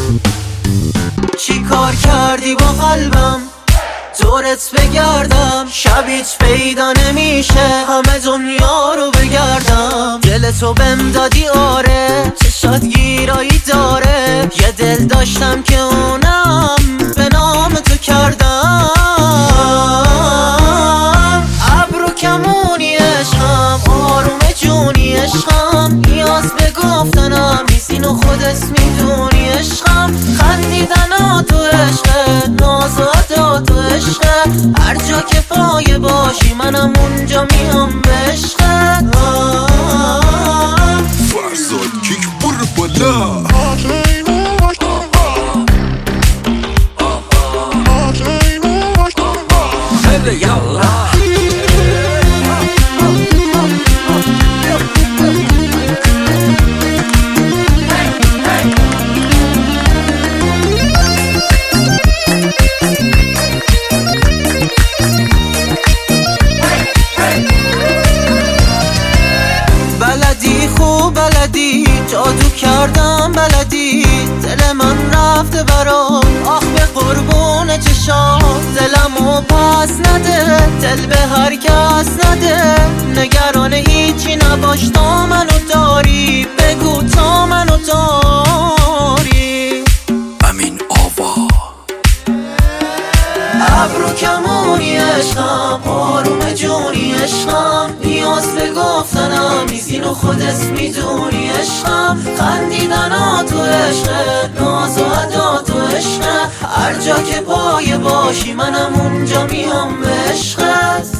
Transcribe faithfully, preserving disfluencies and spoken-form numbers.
چی کار کردی با قلبم دورت بگردم، شبیت پیدا نمیشه همه دنیا رو بگردم. دل تو بهم دادی آره، چشات گیرایی داره، یه دل داشتم که اونم به نام تو کردم. ابرو کمونی عشقم، آروم جونی عشقم، نیاز به گفتنم نیست اینو خودت میدونی عشقم. خندیدن تو عشقه، ناز و ادا تو عشقه، هر جا که پایه باشی منم اونجا میام به عشقت. فرزاد کیک برو بالا. بلدی خوب بلدی، جادو کردم بلدی، دل من رفته برات آخ به قربون چشات. دلمو پس نده، دل به هر کس نده، نگران هیچی نباش تا منو داری، بگو تا منو داری. امین آوا. ابرو کمونی عشقم، آروم جونی عشقم، نیاز به گفتنم نیست اینو خودت میدونی عشقم. خندیدن تو عشقه، ناز و ادا تو عشقه، هر جا که پایه باشی منم اونجا میام به عشقت.